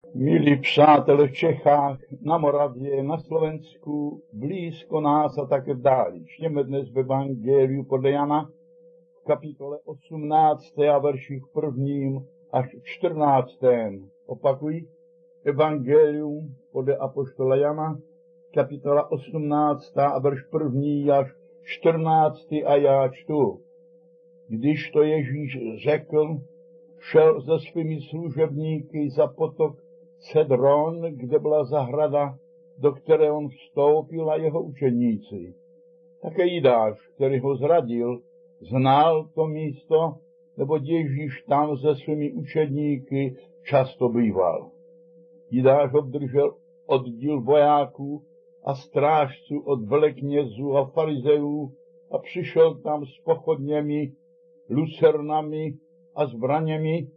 Milí přátelé v Čechách, na Moravě, na Slovensku, blízko nás a také v dáli. Čteme dnes v Evangeliu podle Jana v kapitole 18. a verších 1. až 14. Opakuji, Evangelium podle apoštola Jana, kapitola 18. a verš 1. až 14. a já čtu. Když to Ježíš řekl, šel se svými služebníky za potok Cedron, kde byla zahrada, do které on vstoupil, a jeho učeníci. Také Jidáš, který ho zradil, znal to místo, neboť Ježíš tam se svými učedníky často býval. Jidáš obdržel oddíl vojáků a strážců od veleknězů a farizeů a přišel tam s pochodněmi, lucernami a zbraněmi.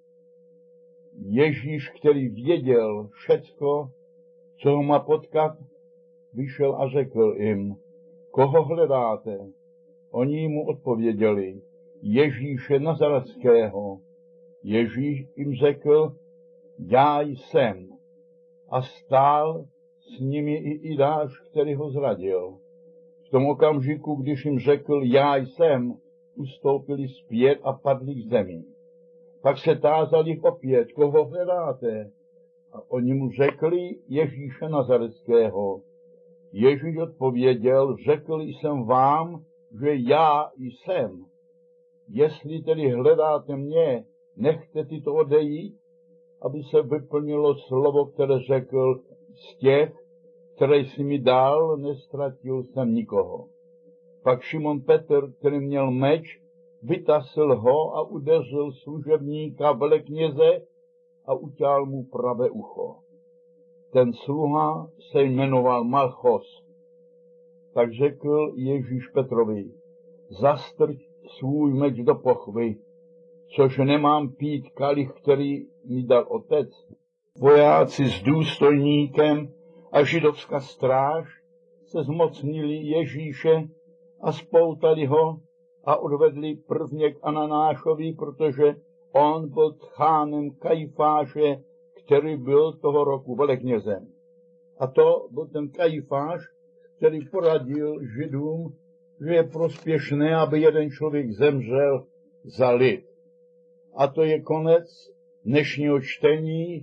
Ježíš, který věděl všecko, co ho má potkat, vyšel a řekl jim, koho hledáte? Oni mu odpověděli, Ježíše Nazaretského. Ježíš jim řekl, já jsem. A stál s nimi i Jidáš, který ho zradil. V tom okamžiku, když jim řekl, já jsem, ustoupili zpět a padli k zemi. Pak se tázali opět, koho hledáte? A oni mu řekli, Ježíše Nazaretského. Ježíš odpověděl, řekl jsem vám, že já jsem. Jestli tedy hledáte mě, nechte tyto odejít, aby se vyplnilo slovo, které řekl, z těch, které jsi mi dal, nestratil jsem nikoho. Pak Šimon Petr, který měl meč, vytasil ho a udeřil služebníka velekněze a uťal mu pravé ucho. Ten sluha se jmenoval Malchos. Tak řekl Ježíš Petrovi, zastrť svůj meč do pochvy, což nemám pít kalich, který mi dal otec. Vojáci s důstojníkem a židovská stráž se zmocnili Ježíše a spoutali ho a odvedli prvně k Ananášovi, protože on byl tchánem Kajfáše, který byl toho roku veleknězem. A to byl ten Kajfáš, který poradil Židům, že je prospěšné, aby jeden člověk zemřel za lid. A to je konec dnešního čtení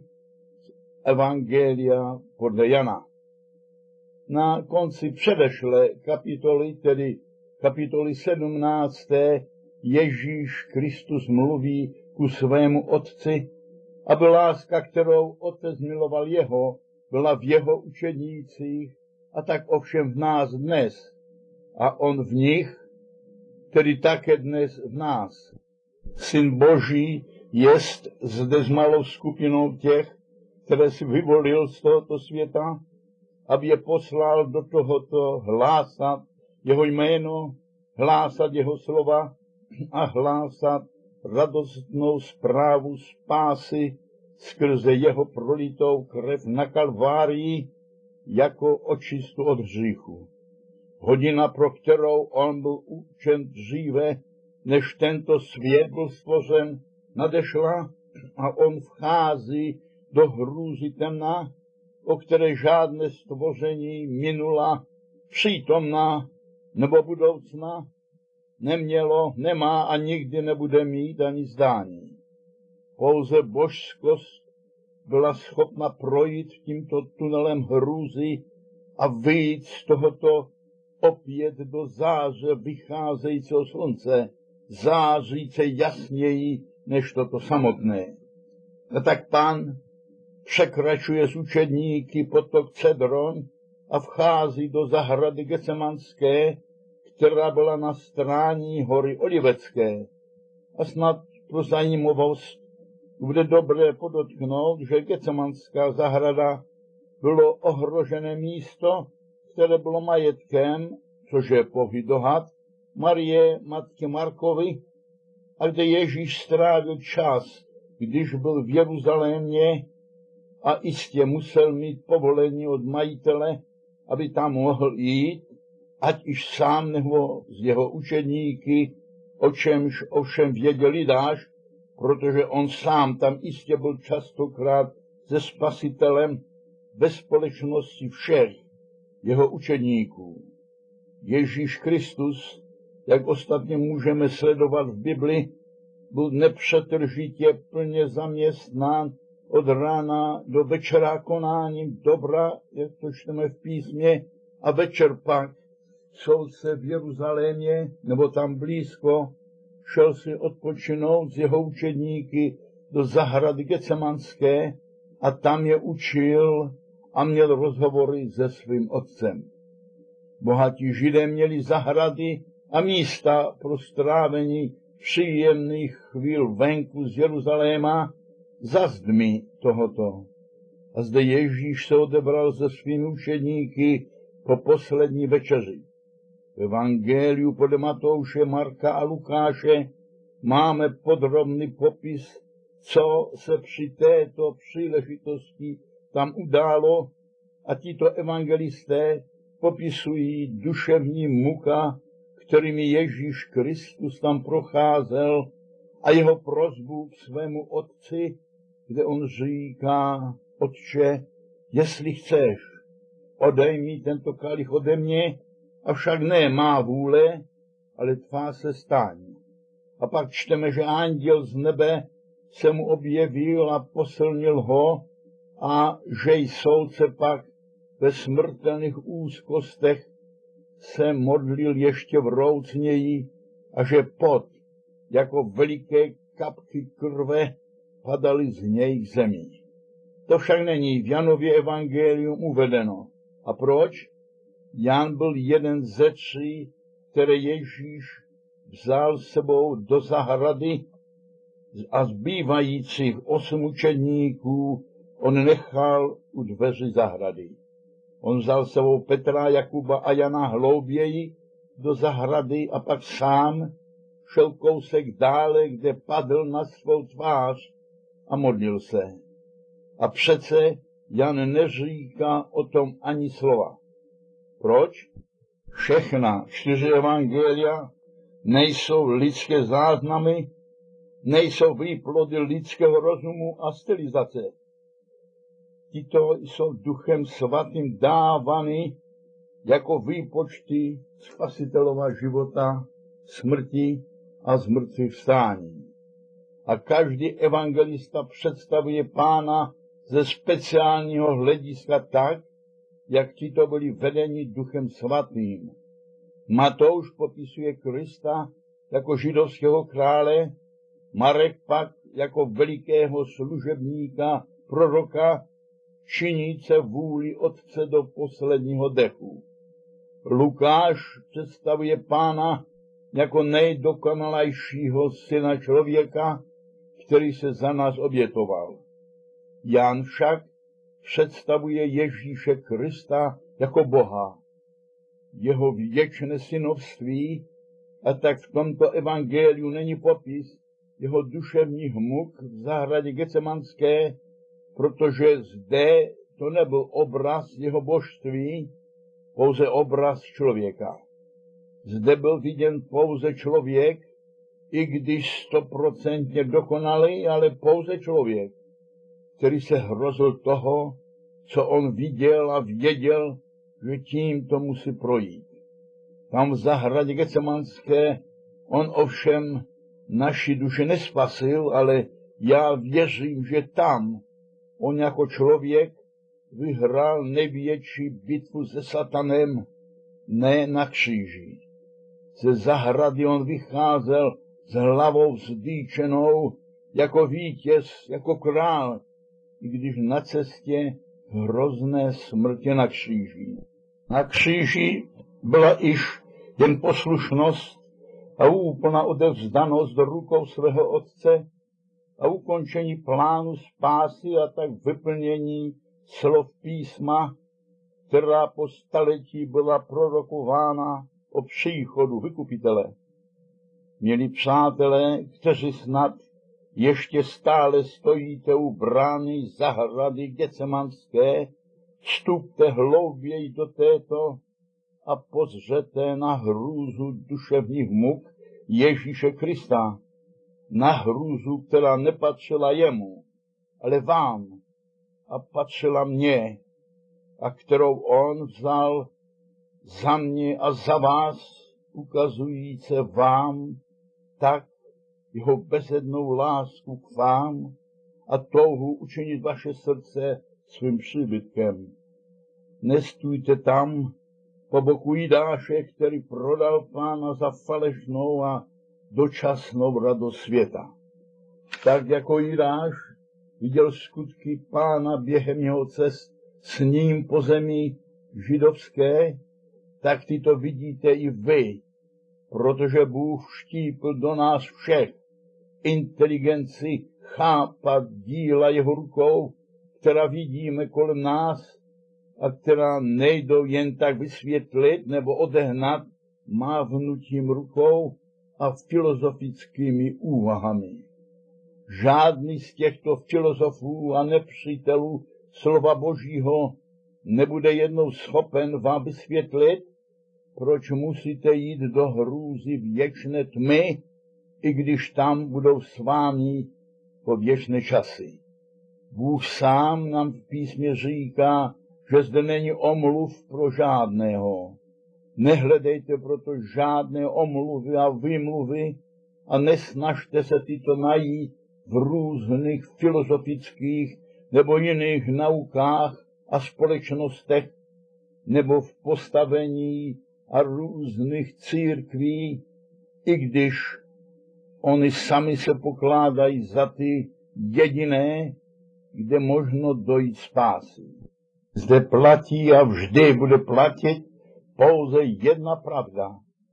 Evangelia podle Jana. Na konci předešlé kapitoly, tedy kapitoly 17. Ježíš Kristus mluví ku svému otci, aby láska, kterou otec miloval jeho, byla v jeho učednících a tak ovšem v nás dnes. A on v nich, tedy také dnes v nás. Syn Boží jest zde s malou skupinou těch, které si vyvolil z tohoto světa, aby je poslal do tohoto hlásat jeho jméno, hlásat jeho slova a hlásat radostnou zprávu spásy skrze jeho prolitou krev na Kalvárii jako očistu od hříchu. Hodina, pro kterou on byl určen dříve, než tento svět byl stvořen, nadešla a on vchází do hrůzy temna, o které žádné stvoření minula, přítomná nebo budoucna nemělo, nemá a nikdy nebude mít ani zdání. Pouze božskost byla schopna projít tímto tunelem hrůzy a vyjít z tohoto opět do záře vycházejícího slunce, záříce jasněji než toto samotné. A tak Pán překračuje z učedníky potok Cedron a vchází do zahrady Getsemanské, která byla na straně hory Olivecké. A snad pro zajímavost bude dobré podotknout, že Getsemanská zahrada bylo ohrožené místo, které bylo majetkem, což je pouhý dohad, Marie, matky Markovi, a kde Ježíš strávil čas, když byl v Jeruzalémě a jistě musel mít povolení od majitele, aby tam mohl jít, ať již sám nebo z jeho učedníky, o čemž ovšem věděl Jidáš, protože on sám tam jistě byl častokrát se Spasitelem ve společnosti všech jeho učedníků. Ježíš Kristus, jak ostatně můžeme sledovat v Bibli, byl nepřetržitě plně zaměstnán od rána do večera konáním dobra, jak to čteme v písmě, a večer pak šel se v Jeruzalémě, nebo tam blízko, šel si odpočinout z jeho učedníky do zahrady Getsemanské a tam je učil a měl rozhovory se svým otcem. Bohatí Židé měli zahrady a místa pro strávení příjemných chvíl venku z Jeruzaléma za zdmi tohoto. A zde Ježíš se odebral se svými učedníky po poslední večeři. V evangeliu podle Matouše, Marka a Lukáše máme podrobný popis, co se při této příležitosti tam událo, a tito evangelisté popisují duševní muka, kterými Ježíš Kristus tam procházel, a jeho prosbu k svému otci, kde on říká: Otče, jestli chceš, odej mi tento kalich ode mě, avšak ne má vůle, ale tvá se staň. A pak čteme, že anděl z nebe se mu objevil a posilnil ho, a že soudce pak ve smrtelných úzkostech se modlil ještě vroucněji a že pot jako veliké kapky krve padaly z něj k zemi. To však není v Janově evangelium uvedeno. A proč? Jan byl jeden ze 3, které Ježíš vzal s sebou do zahrady, a zbývajících 8 učedníků on nechal u dveří zahrady. On vzal s sebou Petra, Jakuba a Jana hlouběji do zahrady a pak sám šel kousek dále, kde padl na svou tvář a modlil se. A přece Jan neříká o tom ani slova. Proč? Všechna 4 evangelia nejsou lidské záznamy, nejsou výplody lidského rozumu a stylizace. Tito jsou Duchem Svatým dávány jako výpočty Spasitelova života, smrti a zmrtvých vstání. A každý evangelista představuje Pána ze speciálního hlediska tak, jak tito byli vedeni Duchem Svatým. Matouš popisuje Krista jako židovského krále, Marek pak jako velikého služebníka, proroka, činíce vůli Otce do posledního dechu. Lukáš představuje Pána jako nejdokonalejšího syna člověka, který se za nás obětoval. Jan však představuje Ježíše Krista jako Boha, jeho věčné synovství, a tak v tomto evangeliu není popis jeho duševních muk v zahradě Getsemanské, protože zde to nebyl obraz jeho božství, pouze obraz člověka. Zde byl viděn pouze člověk, i když 100% dokonalý, ale pouze člověk, který se hrozil toho, co on viděl a věděl, že tím to musí projít. Tam v zahradě Getsemanské on ovšem naši duše nespasil, ale já věřím, že tam on jako člověk vyhrál největší bitvu se satanem, ne na kříži. Ze zahrady on vycházel s hlavou vzdýčenou jako vítěz, jako král, i když na cestě hrozné smrti na kříži. Na kříži byla již jen poslušnost a úplná odevzdanost do rukou svého Otce a ukončení plánu spásy a tak vyplnění slov písma, která po staletí byla prorokována o příchodu vykupitele. Milí přátelé, kteří snad ještě stále stojíte u brány zahrady Getsemanské, vstupte hlouběji do této a pozřete na hrůzu duševních muk Ježíše Krista, na hrůzu, která nepatřila jemu, ale vám a patřila mně a kterou on vzal za mě a za vás, ukazujíc se vám tak jeho bezednou lásku k vám a touhu učinit vaše srdce svým příbytkem. Nestůjte tam po boku Jidáše, který prodal Pána za falešnou a dočasnou radost světa. Tak jako Jidáš viděl skutky Pána během jeho cest s ním po zemi židovské, tak ty to vidíte i vy, protože Bůh vštípl do nás všech inteligenci chápat díla jeho rukou, která vidíme kolem nás a která nejdou jen tak vysvětlit nebo odehnat mávnutím rukou a filozofickými úvahami. Žádný z těchto filozofů a nepřítelů slova Božího nebude jednou schopen vám vysvětlit, proč musíte jít do hrůzy věčné tmy, i když tam budou s vámi po věčné časy. Bůh sám nám v písmě říká, že zde není omluv pro žádného. Nehledejte proto žádné omluvy a vymluvy a nesnažte se tyto najít v různých filozofických nebo jiných naukách a společnostech nebo v postavení a různých církví, i když oni sami se pokládají za ty jediné, kde možno dojít spásy. Zde platí a vždy bude platit pouze jedna pravda.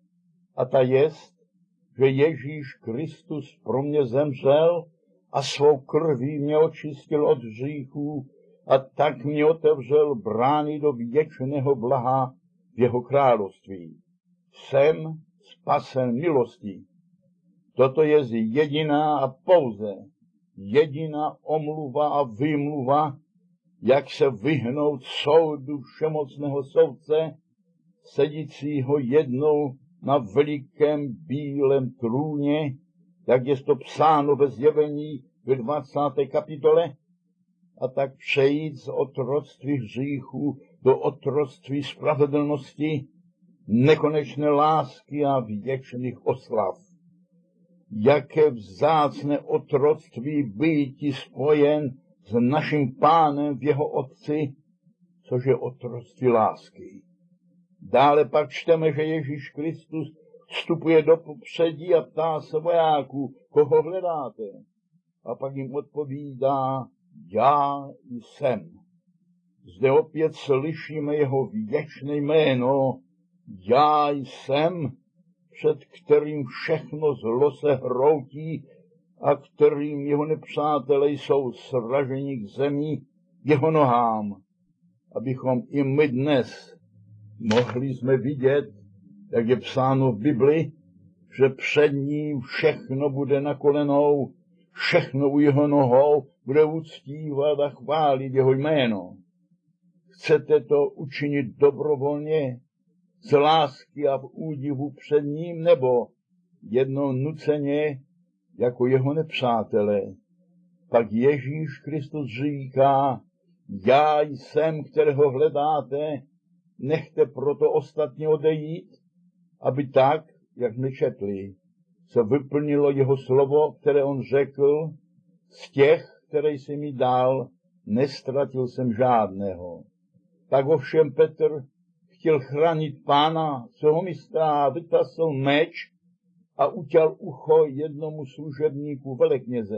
A ta jest, že Ježíš Kristus pro mě zemřel a svou krví mě očistil od hříchů a tak mě otevřel brány do věčného blaha v jeho království. Jsem spasen milostí. Toto je jediná a pouze jediná omluva a vymluva, jak se vyhnout soudu všemocného soudce, sedícího jednou na velikém bílém trůně, jak je to psáno ve Zjevení ve 20. kapitole, a tak přejít z otroctví hříchu do otroctví spravedlnosti, nekonečné lásky a věčných oslav. Jaké vzácné otroctví býti spojen s naším Pánem v jeho Otci, což je otroctví lásky. Dále pak čteme, že Ježíš Kristus vstupuje do popředí a ptá se vojáků, koho hledáte? A pak jim odpovídá, já jsem. Zde opět slyšíme jeho věčné jméno, já jsem, před kterým všechno zlo se hroutí a kterým jeho nepřátelé jsou sraženi k zemi jeho nohám, abychom i my dnes mohli jsme vidět, jak je psáno v Bibli, že před ním všechno bude na kolenou, všechno u jeho nohou bude uctívat a chválit jeho jméno. Chcete to učinit dobrovolně, z lásky a v údivu před ním, nebo jednou nuceně jako jeho nepřátelé? Pak Ježíš Kristus říká, já jsem, kterého hledáte, nechte proto ostatně odejít, aby tak, jak nečetli, se vyplnilo jeho slovo, které on řekl, z těch, které jsi mi dal, nestratil jsem žádného. Tak ovšem Petr chtěl chránit Pána, svého mistra, vytasl meč a utěl ucho jednomu služebníku velekněze.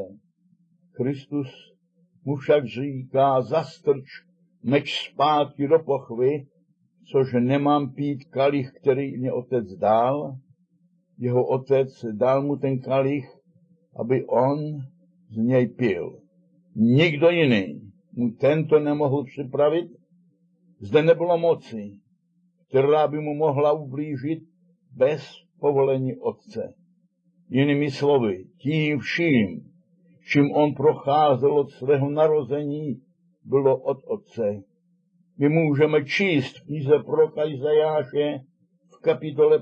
Kristus mu však říká, zastrč meč zpátky do pochvy, což nemám pít kalich, který mě otec dal. Jeho otec dal mu ten kalich, aby on z něj pil. Nikdo jiný mu tento nemohl připravit. Zde nebylo moci, která by mu mohla ublížit bez povolení otce. Jinými slovy, tím vším, čím on procházel od svého narození, bylo od otce. My můžeme číst v knize proroka Izajáše v kapitole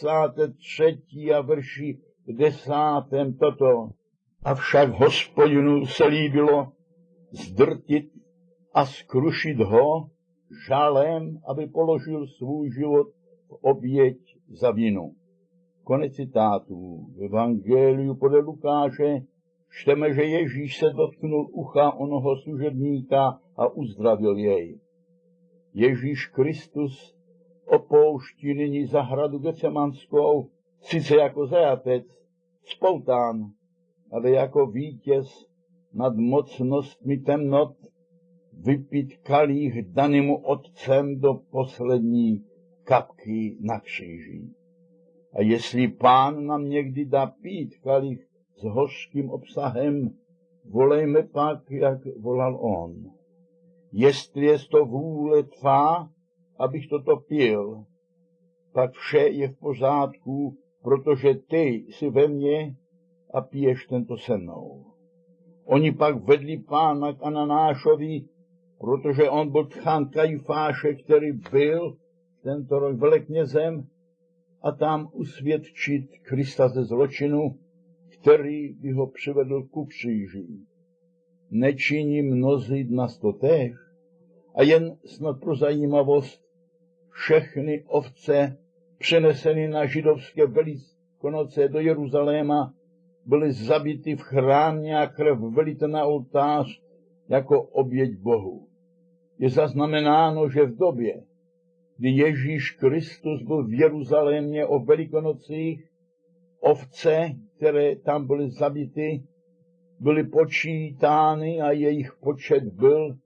53. a verši 10. toto. Avšak Hospodinu se líbilo zdrtit a skrušit ho žalem, aby položil svůj život v oběť za vinu. Konec citátu. V Evangeliu podle Lukáše čteme, že Ježíš se dotknul ucha onoho služebníka a uzdravil jej. Ježíš Kristus opouští nyní zahradu Getsemanskou, sice jako zajatec, spoután, ale jako vítěz nad mocnostmi temnot, vypít kalich daným Otcem do poslední kapky na kříži. A jestli Pán nám někdy dá pít kalich s hořkým obsahem, volejme pak, jak volal on. Jestli je to vůle tvá, abych toto pil, pak vše je v pořádku, protože ty jsi ve mně a piješ tento se mnou. Oni pak vedli Pána k Ananášovi, protože on byl tchán Kajfáše, který byl tento rok veleknězem, a tam usvědčit Krista ze zločinu, který by ho přivedl ku kříži. Nečiní mnozí dnes to též. A jen snad pro zajímavost, všechny ovce přeneseny na židovské Velikonoce do Jeruzaléma byly zabity v chrámě a krev vylita na oltář jako oběť Bohu. Je zaznamenáno, že v době, kdy Ježíš Kristus byl v Jeruzalémě o Velikonocích, ovce, které tam byly zabity, byly počítány a jejich počet byl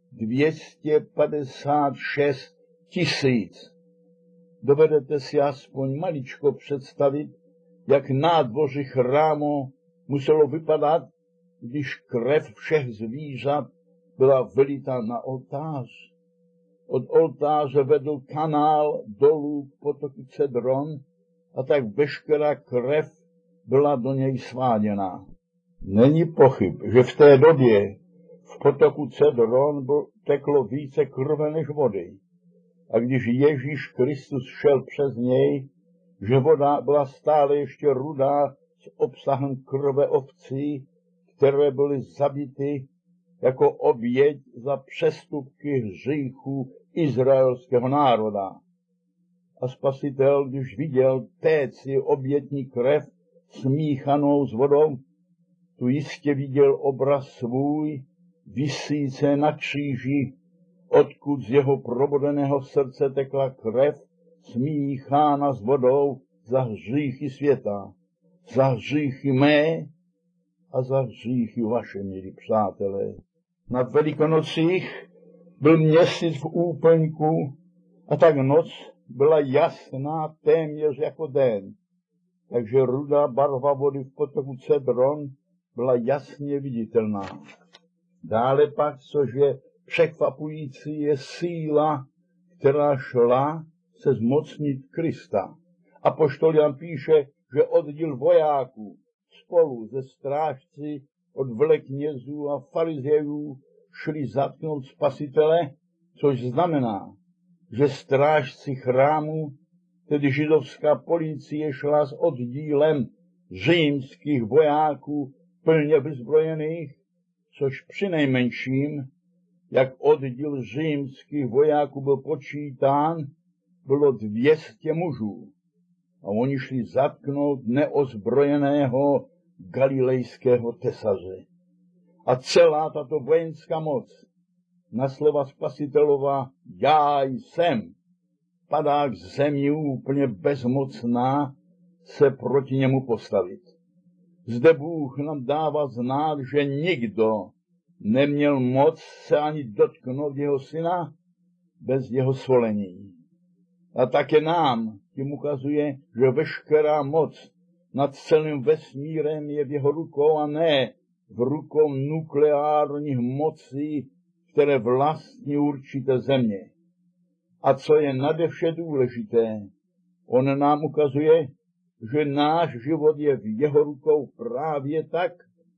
256 000. Dovedete si aspoň maličko představit, jak nádvoří chrámu muselo vypadat, když krev všech zvířat byla vylita na oltář. Od oltáře vedl kanál dolů k potoku Cedron a tak veškerá krev byla do něj sváděna. Není pochyb, že v té době v potoku Cedron teklo více krve než vody. A když Ježíš Kristus šel přes něj, že voda byla stále ještě rudá s obsahem krve ovcí, které byly zabity jako oběť za přestupky hříchů izraelského národa. A Spasitel, když viděl téci obětní krev smíchanou s vodou, tu jistě viděl obraz svůj, visíce na kříži, odkud z jeho probodeného srdce tekla krev, smíchána s vodou za hříchy světa, za hříchy mé a za hříchy vaše, milí přátelé. Na Velikonocích byl měsíc v úplňku a tak noc byla jasná téměř jako den. Takže rudá barva vody v potoku Cedron byla jasně viditelná. Dále pak, což je překvapující, je síla, která šla se zmocnit Krista. Apoštol Jan píše, že oddíl vojáků spolu se strážci od veleknězů a farizeů šli zatknout Spasitele, což znamená, že strážci chrámu, tedy židovská policie, šla s oddílem římských vojáků plně vyzbrojených, což přinejmenším, jak oddíl římských vojáků byl počítán, bylo 200 mužů. A oni šli zatknout neozbrojeného galilejského tesaře. A celá tato vojenská moc na slova Spasitelova já jsem padá k zemi úplně bezmocná se proti němu postavit. Zde Bůh nám dává znát, že nikdo neměl moc se ani dotknout jeho syna bez jeho svolení. A také nám tím ukazuje, že veškerá moc nad celým vesmírem je v jeho rukou a ne v rukou nukleárních mocí, které vlastní určité země. A co je nadevše důležité, on nám ukazuje, že náš život je v jeho rukou právě tak,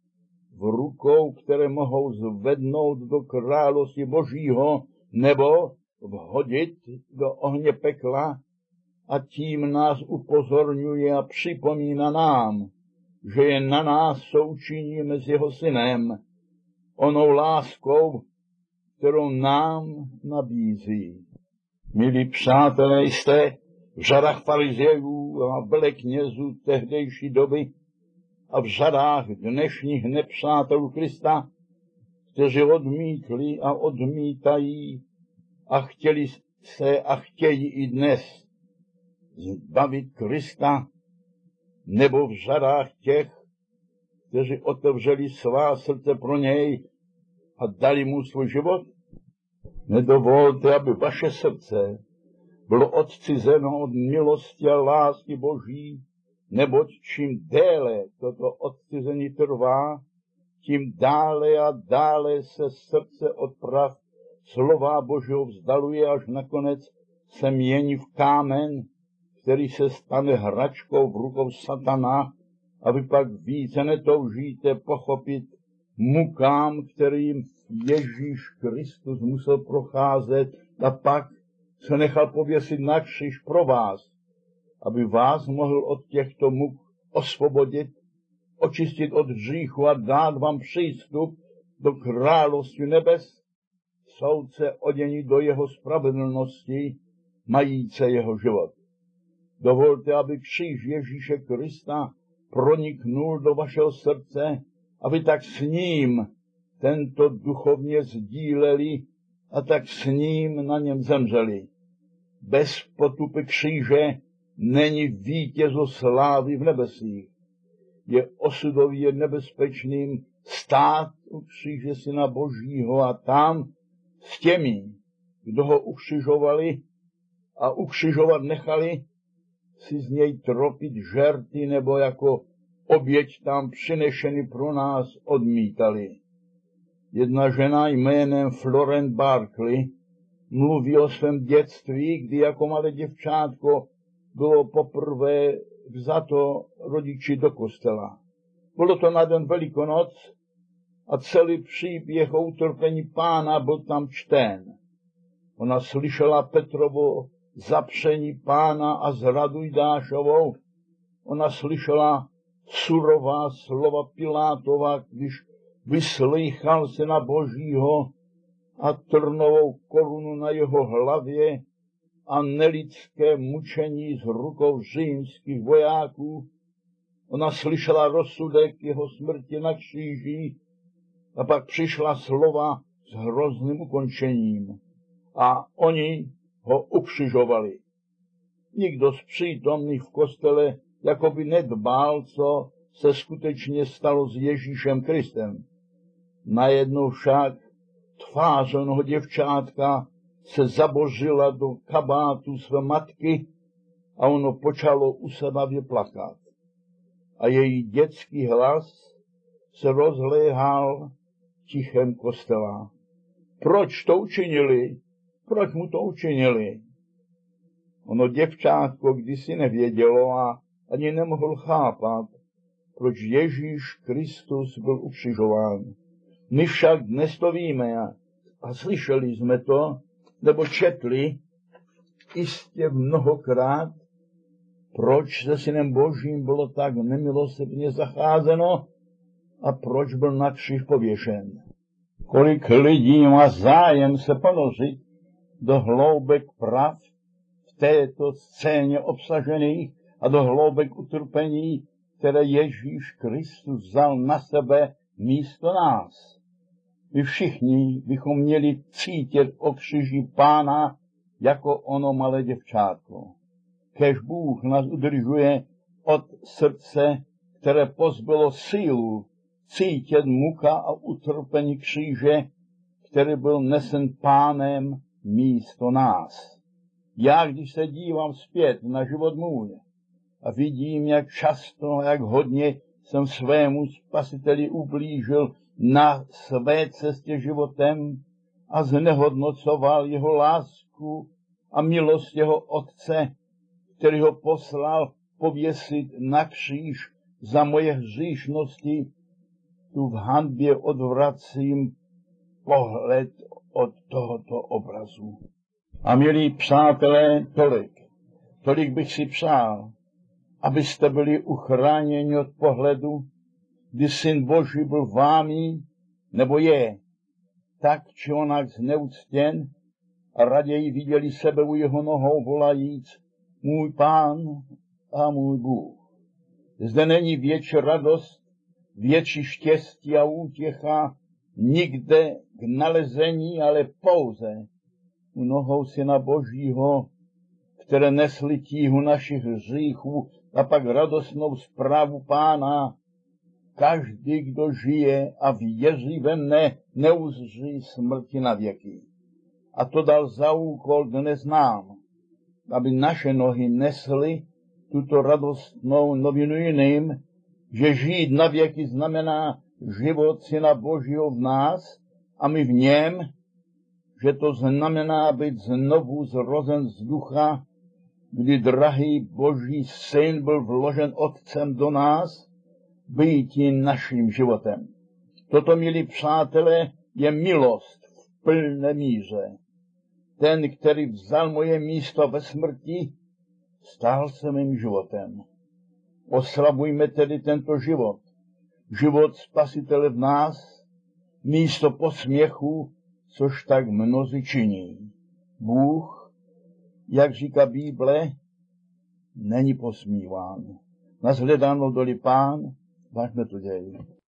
v rukou, které mohou zvednout do království Božího nebo vhodit do ohně pekla, a tím nás upozorňuje a připomíná nám, že je na nás součiním s jeho synem, onou láskou, kterou nám nabízí. Milí přátelé, jste v řadách farizeů a veleknězů tehdejší doby a v řadách dnešních nepřátelů Krista, kteří odmítli a odmítají a chtěli se a chtějí i dnes zbavit Krista, nebo v řadách těch, kteří otevřeli svá srdce pro něj a dali mu svůj život? Nedovolte, aby vaše srdce bylo odcizeno od milosti a lásky Boží, neboť čím déle toto odcizení trvá, tím dále a dále se srdce od pravd slova Božího vzdaluje, až nakonec se mění v kámen, který se stane hračkou v rukou satana, a vy pak více netoužíte pochopit mukám, kterým Ježíš Kristus musel procházet a pak se nechal pověsit na kříž pro vás, aby vás mohl od těchto muk osvobodit, očistit od hříchu a dát vám přístup do království nebes, soudce odění do jeho spravedlnosti, majíce jeho život. Dovolte, aby kříž Ježíše Krista proniknul do vašeho srdce, aby tak s ním tento duchovně sdíleli a tak s ním na něm zemřeli. Bez potupy kříže není vítězo slávy v nebesích. Je osudově nebezpečným stát u kříže Syna Božího a tam s těmi, kdo ho ukřižovali a ukřižovat nechali, si z něj tropit žerty nebo jako oběť tam přinešeny pro nás odmítali. Jedna žena jménem Florence Barkley mluví o svém dětství, kdy jako malé děvčátko bylo poprvé vzato rodiči do kostela. Bylo to na den Velikonoc a celý příběh o utrpení Pána byl tam čten. Ona slyšela Petrovo zapření Pána a zradu Judášovou. Ona slyšela surová slova Pilátova, když vyslýchal Syna Božího a trnovou korunu na jeho hlavě a nelidské mučení z rukou římských vojáků. Ona slyšela rozsudek jeho smrti na kříži a pak přišla slova s hrozným ukončením a oni ho ukřižovali. Nikdo z přítomných v kostele jakoby nedbal, co se skutečně stalo s Ježíšem Kristem. Najednou však tvář onoho děvčátka se zabořila do kabátu své matky a ono počalo usedavě plakat. A její dětský hlas se rozléhal tichem kostela. Proč to učinili? Proč mu to učinili? Ono děvčátko kdysi nevědělo a ani nemohl chápat, proč Ježíš Kristus byl ukřižován. My však dnes to víme a slyšeli jsme to, nebo četli jistě mnohokrát, proč se Synem Božím bylo tak nemilosrdně zacházeno a proč byl na kříž pověšen. Kolik lidí má zájem se ponořit do hloubek prav v této scéně obsažených a do hloubek utrpení, které Ježíš Kristus vzal na sebe místo nás. My všichni bychom měli cítit o kříži Pána jako ono malé děvčátko. Kéž Bůh nás udržuje od srdce, které pozbylo sílu cítit muka a utrpení kříže, který byl nesen Pánem místo nás. Já, když se dívám zpět na život můj a vidím, jak často, jak hodně jsem svému Spasiteli ublížil na své cestě životem a znehodnocoval jeho lásku a milost jeho Otce, který ho poslal pověsit na kříž za moje hříšnosti, tu v hanbě odvracím pohled od tohoto obrazu. A milí přátelé, tolik bych si přál, abyste byli uchráněni od pohledu, kdy Syn Boží byl vámi, nebo je tak či onak zneuctěn a raději viděli sebe u jeho nohou volajíc: můj Pán a můj Bůh. Zde není větší radost, větší štěstí a útěcha nikde k nalezení, ale pouze u nohou Syna Božího, které nesly tíhu našich hříchů a pak radostnou zprávu Pána. Každý, kdo žije a věří ve mne, neuzří smrti na věky. A to dal za úkol dnes nám, aby naše nohy nesly tuto radostnou novinu jiným, že žít na věky znamená život Syna Božího v nás a my v něm, že to znamená být znovu zrozen z ducha, kdy drahý Boží Syn byl vložen Otcem do nás, býti naším životem. Toto, milí přátelé, je milost v plné míře. Ten, který vzal moje místo ve smrti, stal se mým životem. Oslavujme tedy tento život. Život Spasitele v nás, místo posměchu, což tak mnozí činí. Bůh, jak říká Bible, není posmíván. Nashledanou doli Pán, važme to děj.